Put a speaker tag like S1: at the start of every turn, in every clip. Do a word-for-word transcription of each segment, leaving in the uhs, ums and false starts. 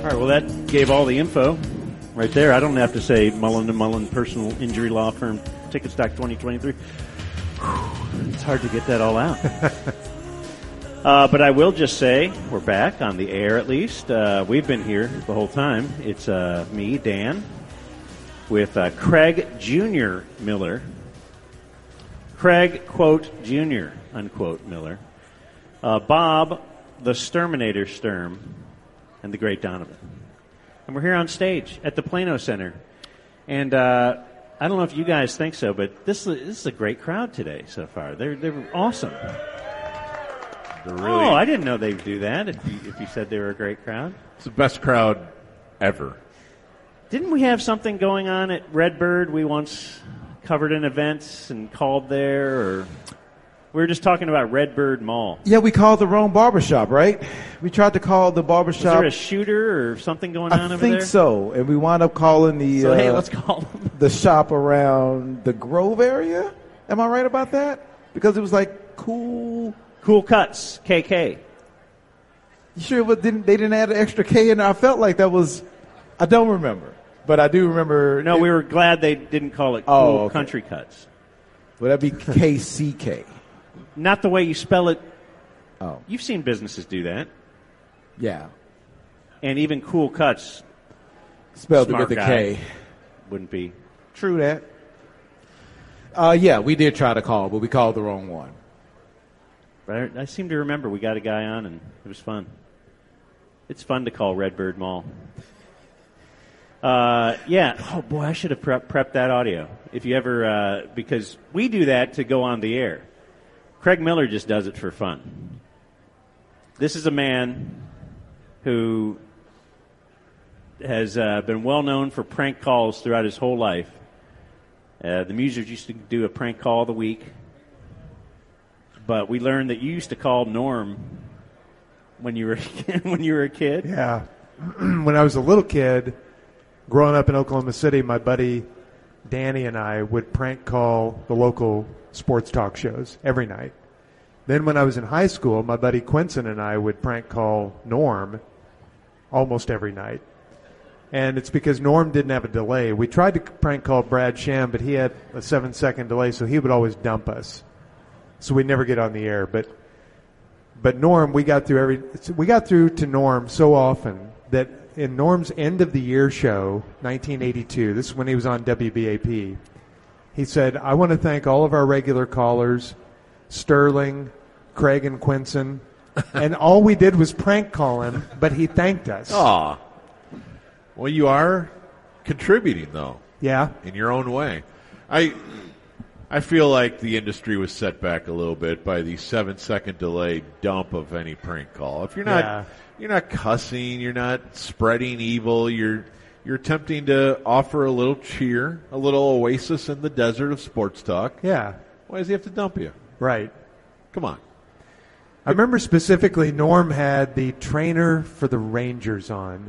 S1: right, well, that gave all the info right there. I don't have to say Mullen and Mullen Personal Injury Law Firm, Ticketstock twenty twenty-three. Whew, it's hard to get that all out. uh, but I will just say, we're back on the air at least. Uh, we've been here the whole time. It's uh, me, Dan, with uh, Craig Junior Miller. Craig, quote, Junior, unquote, Miller. Uh, Bob, the Sturminator Sturm, and the great Donovan. And we're here on stage at the Plano Center. And uh, I don't know if you guys think so, but this, this is a great crowd today so far. They're they're awesome.
S2: They're really,
S1: oh, I didn't know they'd do that if you, if you said they were a great crowd.
S2: It's the best crowd ever.
S1: Didn't we have something going on at Redbird? We once covered in events and called there, or we were just talking about Redbird Mall.
S3: Yeah, we called the wrong barbershop, right? We tried to call the barbershop.
S1: Was there a shooter or something going on
S3: I
S1: over there?
S3: I think so, and we wound up calling the
S1: so,
S3: uh,
S1: hey, let's call them.
S3: the shop around the Grove area. Am I right about that? Because it was like cool,
S1: cool cuts, K K.
S3: You sure it didn't? They didn't add an extra K in there. I felt like that was. I don't remember. But I do remember.
S1: No,
S3: it,
S1: we were glad they didn't call it Cool
S3: oh, okay.
S1: Country Cuts.
S3: Would that be K C K?
S1: Not the way you spell it.
S3: Oh.
S1: You've seen businesses do that.
S3: Yeah.
S1: And even Cool Cuts.
S3: Spelled with the K.
S1: Wouldn't be.
S3: True that. Uh, yeah, we did try to call, but we called the wrong one.
S1: But I, I seem to remember we got a guy on, and it was fun. It's fun to call Redbird Mall. Uh, yeah. Oh, boy, I should have prep, prepped that audio. If you ever, uh, because we do that to go on the air. Craig Miller just does it for fun. This is a man who has uh, been well known for prank calls throughout his whole life. Uh, the Musers used to do a prank call of the week. But we learned that you used to call Norm when you were when you were a kid.
S4: Yeah. When I was a little kid, growing up in Oklahoma City, my buddy Danny and I would prank call the local sports talk shows every night. Then when I was in high school, my buddy Quinson and I would prank call Norm almost every night. And it's because Norm didn't have a delay. We tried to prank call Brad Sham, but he had a seven-second delay, so he would always dump us. So we'd never get on the air. But but Norm, we got through every we got through to Norm so often that in Norm's end of the year show, nineteen eighty-two, this is when he was on W B A P, he said, I want to thank all of our regular callers, Sterling, Craig, and Quinson. And all we did was prank call him, but he thanked us.
S2: Aw. Well, you are contributing, though.
S4: Yeah.
S2: In your own way. I I feel like the industry was set back a little bit by the seven-second delay dump of any prank call. If you're not
S4: Yeah.
S2: you're not cussing, you're not spreading evil, you're you're attempting to offer a little cheer, a little oasis in the desert of sports talk.
S4: Yeah.
S2: Why does he have to dump you?
S4: Right.
S2: Come on.
S4: I remember specifically Norm had the trainer for the Rangers on.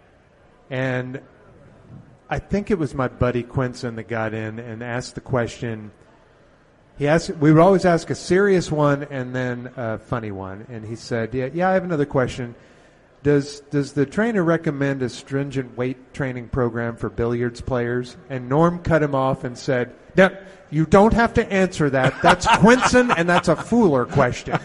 S4: And I think it was my buddy Quinson that got in and asked the question. He asked, we would always ask a serious one and then a funny one. And he said, yeah, yeah, I have another question. Does does the trainer recommend a stringent weight training program for billiards players? And Norm cut him off and said, no, you don't have to answer that. That's Quinson, and that's a fooler question.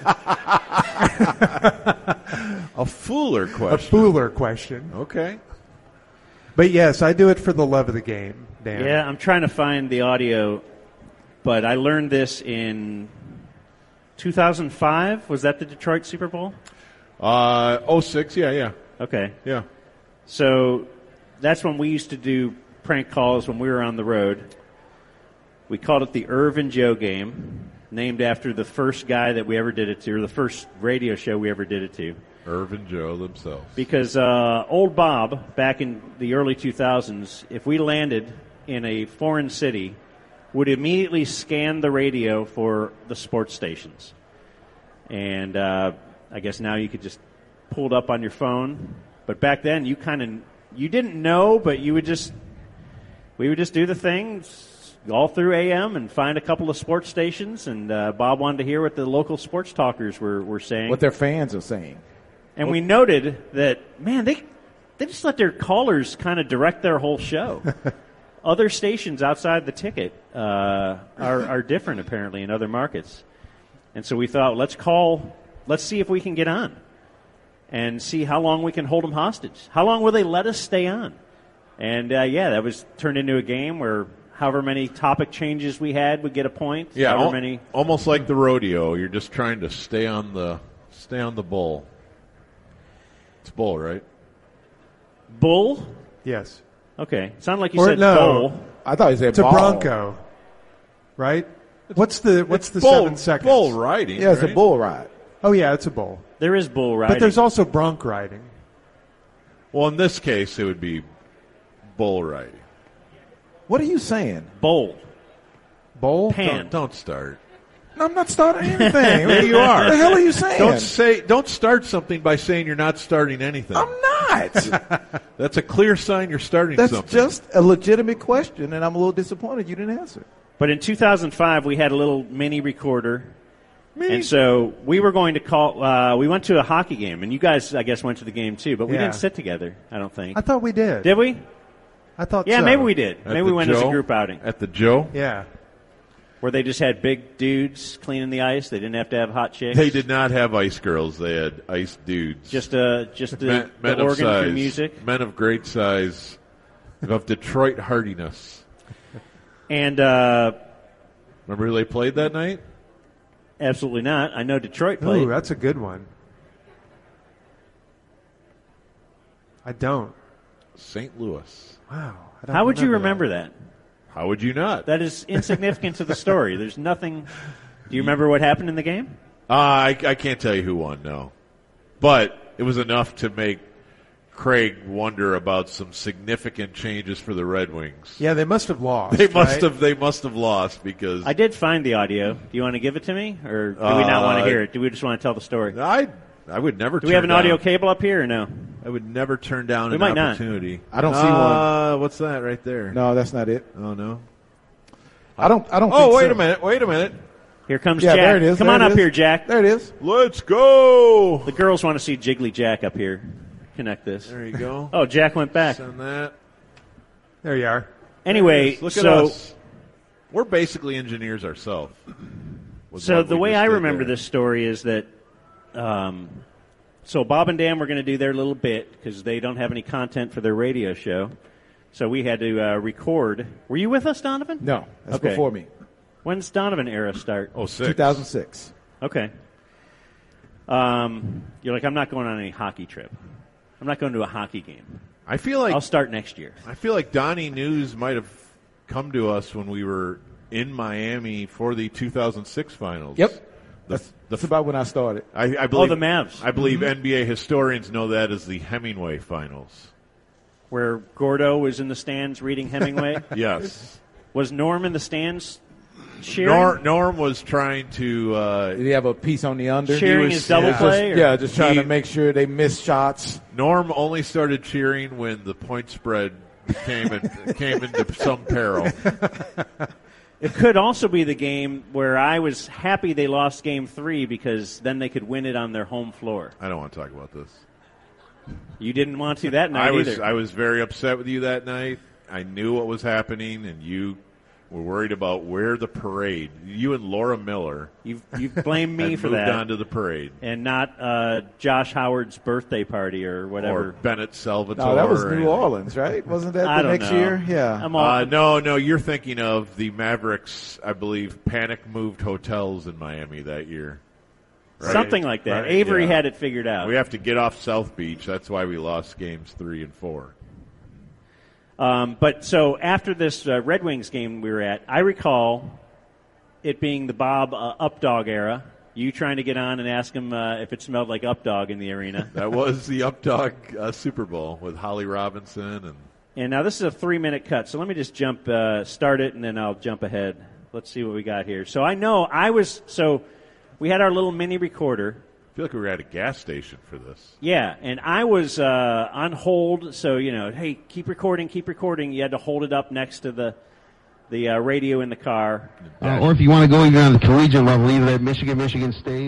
S2: A fooler question.
S4: A fooler question.
S2: Okay.
S4: But yes, I do it for the love of the game, Dan.
S1: Yeah, I'm trying to find the audio, but I learned this in two thousand five. Was that the Detroit Super Bowl?
S2: Uh, oh six, yeah, yeah.
S1: Okay.
S2: Yeah.
S1: So that's when we used to do prank calls when we were on the road. We called it the Irv and Joe game, named after the first guy that we ever did it to, or the first radio show we ever did it to.
S2: Irv and Joe themselves.
S1: Because uh, old Bob, back in the early two thousands, if we landed in a foreign city, would immediately scan the radio for the sports stations. And uh, I guess now you could just pull it up on your phone. But back then, you kind of, you didn't know, but you would just, we would just do the thing all through A M and find a couple of sports stations. And uh, Bob wanted to hear what the local sports talkers were, were saying.
S3: What their fans are saying.
S1: And we noted that, man, they they just let their callers kind of direct their whole show. Other stations outside the ticket uh, are, are different, apparently, in other markets. And so we thought, let's call, let's see if we can get on and see how long we can hold them hostage. How long will they let us stay on? And, uh, yeah, that was turned into a game where however many topic changes we had would get a point.
S2: Yeah,
S1: however
S2: al-
S1: many.
S2: almost like the rodeo. You're just trying to stay on the stay on the bull. It's bull, right?
S1: Bull?
S4: Yes.
S1: Okay. Sounded like you
S4: Or
S1: said
S4: no.
S1: bull.
S3: I thought he said
S4: It's a
S3: ball.
S4: bronco, right? What's the what's
S2: It's
S4: the
S2: bull,
S4: seven seconds?
S2: bull riding.
S3: Yeah, it's
S2: right?
S3: a bull ride.
S4: Oh yeah, it's a bull.
S1: There is bull riding.
S4: But there's also bronc riding.
S2: Well, in this case, it would be bull riding.
S3: What are you saying?
S1: Bowl.
S4: Bowl?
S1: Pan.
S2: Don't, don't start.
S3: No, I'm not starting anything.
S2: There you are.
S3: What the hell are you saying?
S2: Don't say. Don't start something by saying you're not starting anything.
S3: I'm not.
S2: That's a clear sign you're starting
S3: That's
S2: something.
S3: just a legitimate question, and I'm a little disappointed you didn't answer.
S1: But in two thousand five, we had a little mini recorder. And so we were going to call, uh, we went to a hockey game, and you guys, I guess, went to the game too, but we
S4: Yeah.
S1: didn't sit together, I don't think.
S4: I thought we did.
S1: Did we?
S4: I thought
S1: Yeah,
S4: so.
S1: maybe we did.
S2: At
S1: Maybe
S2: the
S1: we went as a
S2: Joe?
S1: group outing,
S2: At the Joe?
S4: Yeah.
S1: where they just had big dudes cleaning the ice. They didn't have to have hot chicks.
S2: They did not have ice girls. They had ice dudes.
S1: Just, uh, just the,
S2: men, men
S1: the
S2: of
S1: organ
S2: size.
S1: for music.
S2: Men of great size. Of Detroit hardiness.
S1: And uh,
S2: Remember who they played that night?
S1: absolutely not. I know Detroit played.
S4: Ooh, that's a good one. I don't.
S2: Saint Louis.
S4: Wow. I don't
S1: How would you
S4: remember
S1: remember that?
S2: How would you not?
S1: That is insignificant to the story. There's nothing. Do you remember what happened in the game?
S2: Uh, I, I can't tell you who won, no. But it was enough to make Craig wonder about some significant changes for the Red Wings.
S4: Yeah, they must have lost.
S2: They must
S4: right?
S2: have. They must have lost because
S1: I did find the audio. Do you want to give it to me, or do we not want to
S2: Uh,
S1: hear it? Do we just want to tell the story? Do
S2: I. I would never.
S1: we have an audio cable up here, or no?
S2: I would never turn down
S1: We
S2: an
S1: might not.
S2: opportunity.
S3: I don't see
S2: uh, What's that right there?
S3: No, that's not it.
S2: Oh no.
S3: I don't. I don't.
S2: Oh
S3: think
S2: wait
S3: so.
S2: a minute. Wait a minute.
S1: Here comes
S3: Yeah,
S1: Jack.
S3: there it is.
S1: Come
S3: There
S1: on
S3: it
S1: up
S3: is.
S1: here, Jack.
S3: There it is.
S2: Let's go.
S1: The girls want to see Jiggly Jack up here. Connect this.
S2: There you go.
S1: Oh, Jack went back.
S2: Send that.
S4: There you are.
S1: Anyway,
S2: Look at
S1: so
S2: us. We're basically engineers ourselves. with
S1: so
S2: what
S1: the
S2: we
S1: way
S2: just
S1: I
S2: did
S1: remember
S2: there.
S1: this story is that, um, so Bob and Dan were going to do their little bit because they don't have any content for their radio show. So we had to uh, record. Were you with us, Donovan?
S3: No, that's
S1: Okay.
S3: before me.
S1: When's Donovan era start?
S2: Oh, six.
S3: two thousand six.
S1: Okay. Um, you're like, I'm not going on any hockey trip. I'm not going to a hockey game.
S2: I feel like
S1: I'll start next year.
S2: I feel like Donnie News might have come to us when we were in Miami for the two thousand six finals.
S3: Yep.
S2: The,
S3: That's,
S2: the,
S3: that's about when I started.
S2: I, I believe
S1: the Mavs.
S2: I believe N B A historians know that as the Hemingway finals.
S1: Where Gordo was in the stands reading Hemingway.
S2: Yes.
S1: Was Norm in the stands cheering?
S2: Norm, Norm was trying to. Uh,
S3: Did he have a piece on the under?
S1: Cheering
S2: He was-
S1: his double
S2: yeah.
S1: play? or-
S3: Yeah, just trying
S2: He-
S3: to make sure they miss shots.
S2: Norm only started cheering when the point spread came in, came into some peril.
S1: It could also be the game where I was happy they lost game three because then they could win it on their home floor.
S2: I don't want to talk about this.
S1: You didn't want to that night
S2: I was
S1: either.
S2: I was very upset with you that night. I knew what was happening, and you were worried about where the parade. You and Laura Miller
S1: You've, you've blamed me
S2: had
S1: for
S2: moved
S1: that.
S2: on to the parade,
S1: And not uh, Josh Howard's birthday party or
S2: or
S1: whatever.
S2: Bennett Salvatore.
S3: No, that was
S2: or
S3: New
S2: anything.
S3: Orleans, right? Wasn't that
S1: I
S3: the
S1: don't
S3: next
S1: know.
S3: year? Yeah.
S1: I'm all,
S2: Uh, no, no, you're thinking of the Mavericks. I believe panic moved hotels in Miami that year. Right?
S1: something like that.
S2: Right,
S1: Avery
S2: yeah.
S1: had it figured out.
S2: We have to get off South Beach. That's why we lost games three and four.
S1: Um, but so after this uh, Red Wings game we were at, I recall it being the Bob uh, Updog era. You trying to get on and ask him uh, if it smelled like Updog in the arena.
S2: That was the Updog uh, Super Bowl with Holly Robinson and.
S1: And now this is a three-minute cut, so let me just jump, uh, start it, and then I'll jump ahead. Let's see what we got here. So I know I was, so we had our little mini recorder.
S2: I feel like we were at a gas station for this.
S1: Yeah, and I was uh, on hold, so, you know, hey, keep recording, keep recording. You had to hold it up next to the the uh, radio in the car.
S5: Uh, or if you want to go even on the collegiate level, either at Michigan, Michigan State, or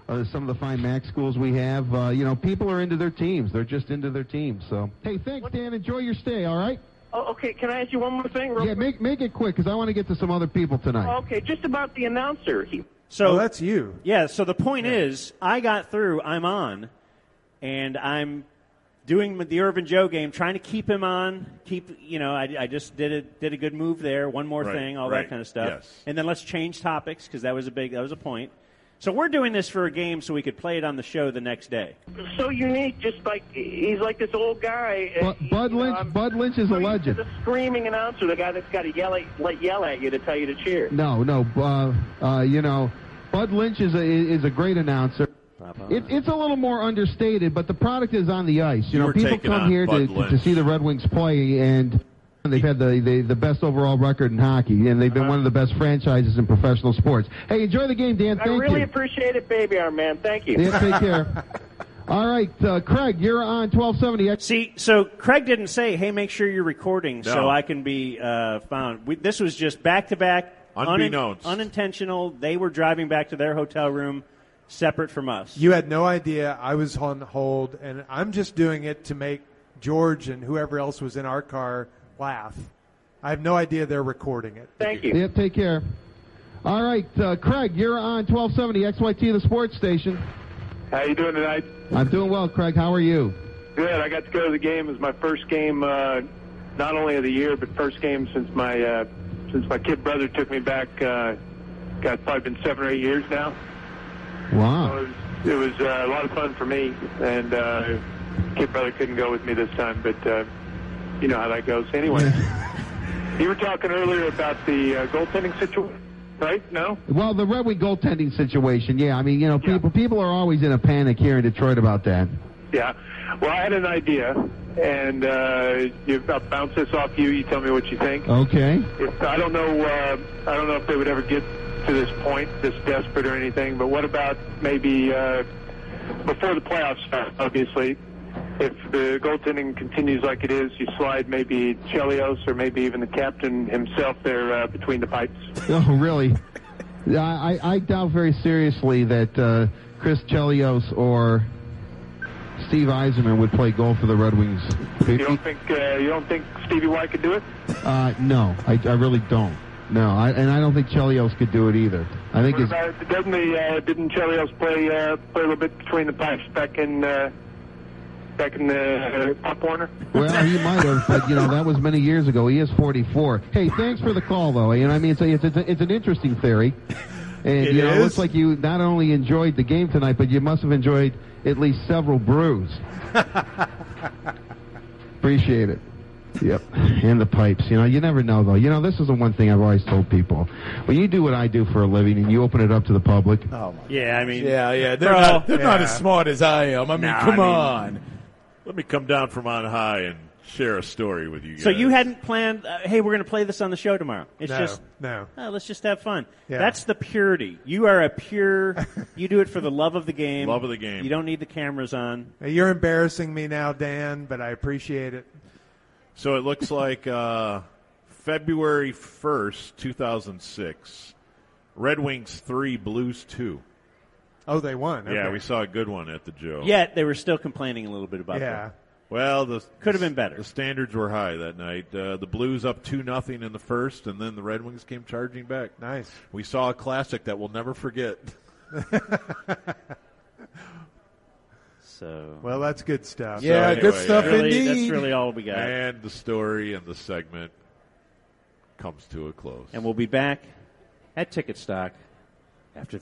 S5: uh, some of the fine MAC schools we have. Uh, you know, people are into their teams. They're just into their teams. So, hey, thanks, Dan. Enjoy your stay, all right?
S6: Oh, okay, can I ask you one more thing? Real
S5: Yeah,
S6: quick?
S5: make make it quick because I want to get to some other people tonight.
S6: Okay, just about the announcer. He,
S1: So
S4: Oh, that's you.
S1: Yeah, so the point is, I got through, I'm on, and I'm doing the Irvin Joe game, trying to keep him on, keep, you know, I, I just did a, did a good move there, one more
S2: Right,
S1: thing, all
S2: right,
S1: that kind of stuff.
S2: yes.
S1: And then let's change topics, because that was a big, that was a point. So we're doing this for a game so we could play it on the show the next day.
S6: so unique, just like he's like this old guy.
S5: Bu-
S6: He-
S5: Bud
S6: you know,
S5: Lynch.
S6: I'm
S5: Bud Lynch is a
S6: so used to
S5: legend.
S6: The screaming announcer, the guy that's got to yell at, like, yell at you to tell you to cheer.
S5: No, no. Uh, uh, you know, Bud Lynch is a is a great announcer. It, it's a little more understated, but the product is on the ice. You,
S2: You
S5: know,
S2: were
S5: people
S2: taking
S5: come
S2: on
S5: here to,
S2: Bud
S5: to
S2: Lynch.
S5: see the Red Wings play, and they've had the, the, the best overall record in hockey, and they've been
S6: Uh-huh.
S5: one of the best franchises in professional sports. Hey, enjoy the game, Dan.
S6: I
S5: Thank
S6: really
S5: you.
S6: appreciate it, baby arm man. Thank you.
S5: Yeah, take care. All right, uh, Craig, you're on twelve seventy.
S1: See, so Craig didn't say, hey, make sure you're recording so
S2: No.
S1: I can be uh, found. We, this was just back-to-back,
S2: Unbeknownst.
S1: unintentional. They were driving back to their hotel room separate from us.
S4: You had no idea I was on hold, and I'm just doing it to make George and whoever else was in our car laugh. I have no idea they're recording it.
S6: Thank you.
S5: Yeah, take care. All right, uh, Craig, you're on twelve seventy X Y T, the sports station.
S7: How you doing tonight?
S5: I'm doing well, Craig. How are you?
S7: Good. I got to go to the game. It was my first game, uh, not only of the year, but first game since my uh, since my kid brother took me back. Uh, got probably been seven or eight years now. So
S5: Wow.
S7: it was, it was uh, a lot of fun for me, and uh, kid brother couldn't go with me this time, but uh, you know how that goes. Anyway, you were talking earlier about the uh, goaltending situation, right? No?
S5: Well, the Red Wing goaltending situation, yeah. I mean, you know,
S7: Yeah.
S5: people people are always in a panic here in Detroit about that.
S7: Yeah. Well, I had an idea, and uh, you, I'll bounce this off you. You tell me what you think.
S5: Okay.
S7: If, I don't know. Uh, I don't know if they would ever get to this point, this desperate or anything. But what about maybe uh, before the playoffs start? Obviously, if the goaltending continues like it is, you slide maybe Chelios or maybe even the captain himself there uh, between the pipes.
S5: Oh, really? I, I I doubt very seriously that uh, Chris Chelios or Steve Eiserman would play goal for the Red Wings.
S7: You don't think uh, you don't think Stevie White could do it?
S5: Uh, no, I, I really don't. No, I, and I don't think Chelios could do it either. I think
S7: What
S5: it's
S7: about, doesn't the uh, didn't Chelios play uh, play a little bit between the pipes back in uh, back in the uh, Pop Warner?
S5: well, he might have, but you know that was many years ago. He is forty-four. Hey, thanks for the call, though. You know, I mean, it's a, it's, a, it's an interesting theory, and
S4: It
S5: you know, it
S4: is.
S5: looks like you not only enjoyed the game tonight, but you must have enjoyed at least several brews. Appreciate it. Yep, and the pipes. You know, you never know, though. You know, this is the one thing I've always told people. When you do what I do for a living and you open it up to the public,
S3: Oh my.
S1: Yeah, I mean,
S3: Yeah, yeah. They're
S1: Bro.
S3: not. They're not
S4: Yeah.
S3: as smart as I am. I mean,
S1: Nah,
S3: come
S1: I mean-
S3: on.
S2: Let me come down from on high and share a story with you guys.
S1: so you hadn't planned, uh, hey, we're going to play this on the show tomorrow. It's
S4: No,
S1: just,
S4: no.
S1: oh, let's just have fun.
S4: Yeah.
S1: That's the purity. You are a pure, you do it for the love of the game.
S2: Love of the game.
S1: You don't need the cameras on.
S4: Hey, you're embarrassing me now, Dan, but I appreciate it.
S2: So it looks like uh, February first, two thousand six, Red Wings three, Blues two.
S4: Oh, they won. Okay.
S2: Yeah, we saw a good one at the Joe.
S1: Yet they were still complaining a little bit about
S4: Yeah.
S1: that.
S2: Well, the
S1: Could have been better.
S2: The standards were high that night. Uh, the Blues up two nothing in the first, and then the Red Wings came charging back.
S4: Nice.
S2: We saw a classic that we'll never forget.
S1: So,
S4: Well, that's good stuff.
S3: Yeah,
S2: anyway,
S3: good stuff
S2: yeah.
S1: really,
S3: indeed.
S1: that's really all we got.
S2: And the story and the segment comes to a close.
S1: And we'll be back at Ticket Stock after